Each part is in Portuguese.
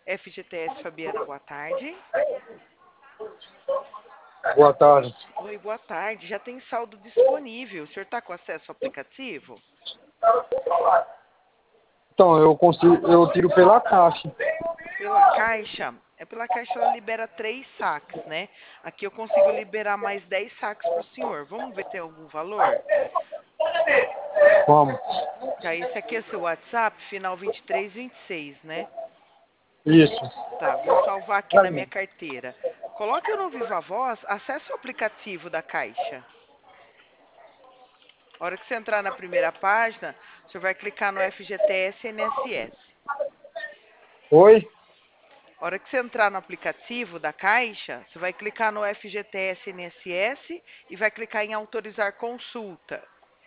FGTS Fabiana, boa tarde. Boa tarde. Oi, boa tarde. Já tem saldo disponível. O senhor está com acesso ao aplicativo? Então, eu tiro pela caixa. Pela Caixa? Pela Caixa ela libera 3 saques, né? Aqui eu consigo liberar mais 10 saques para o senhor. Vamos ver se tem algum valor? Vamos. Tá, esse aqui é seu WhatsApp, final 2326, né? Isso. Tá, vou salvar aqui na minha carteira. Coloque no Viva Voz, acesse o aplicativo da Caixa. A hora que você entrar na primeira página, o senhor vai clicar no FGTS NSS. Oi? A hora que você entrar no aplicativo da Caixa, você vai clicar no FGTS NSS e vai clicar em autorizar consulta.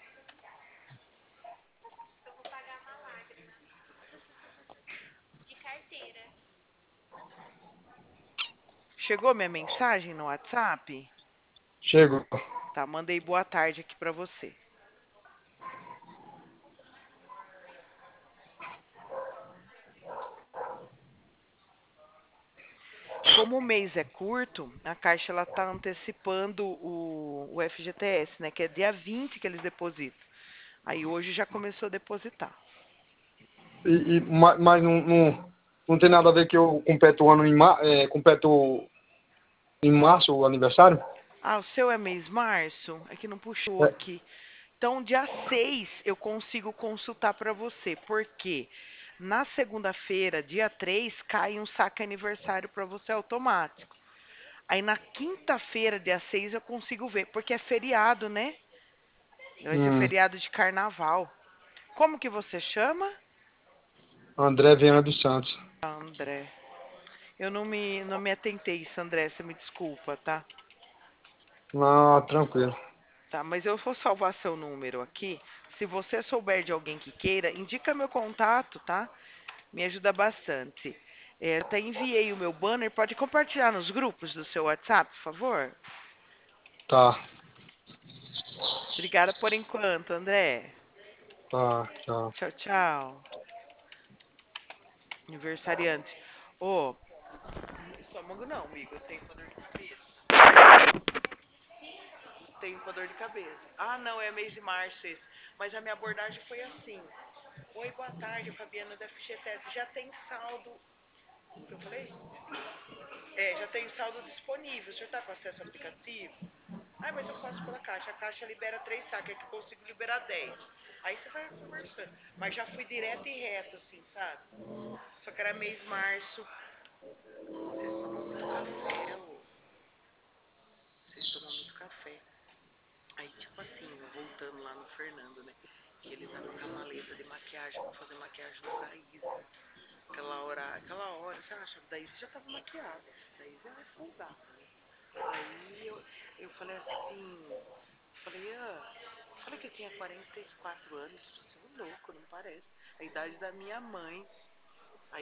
Chegou minha mensagem no WhatsApp? Chego. Tá, mandei boa tarde aqui para você. Como o mês é curto, a Caixa ela tá antecipando o FGTS, né? Que é dia 20 que eles depositam. Aí hoje já começou a depositar. Mas não tem nada a ver que eu completo o ano completo em março o aniversário? Ah, o seu é mês março? É que não puxou É. aqui. Então, dia 6 eu consigo consultar para você. Por quê? Na segunda-feira, dia 3 cai um saque aniversário para você automático. Aí na quinta-feira, dia 6 eu consigo ver, porque é feriado, né? Vai ser Hum, feriado de carnaval. Como que você chama? André Viana dos Santos. André. Eu não me atentei isso, André, você me desculpa, tá? Ah, tranquilo. Tá, mas eu vou salvar seu número aqui. Se você souber de alguém que queira, indica meu contato, tá? Me ajuda bastante. Até enviei o meu banner. Pode compartilhar nos grupos do seu WhatsApp, por favor? Tá, Obrigada por enquanto, André. tá, tchau. Tchau, tchau. Aniversariante. Ô, estômago não, amigo. Eu tenho com dor de cabeça. Tenho com dor de cabeça. Ah, não, é mês de março esse. Mas a minha abordagem foi assim. Oi, boa tarde, Fabiana da FGTS. Já tem saldo. O que eu falei? Já tem saldo disponível. O senhor está com acesso ao aplicativo? Ah, mas eu faço pela Caixa. A Caixa libera 3 saques, é que eu consigo liberar 10. Aí você vai conversando. Mas já fui direto e reto, assim, sabe? Só que era mês março. Vocês tomam muito café, ô. Vocês tomam muito café. Aí, tipo assim, voltando lá no Fernando, né? Que ele tava com a maleta de maquiagem pra fazer maquiagem no Daísia. Aquela hora, você acha? Daí você já tava maquiada. Daí você é folgada, né? Aí eu falei assim, falei que eu tinha 44 anos. Você é louco, não parece. A idade da minha mãe.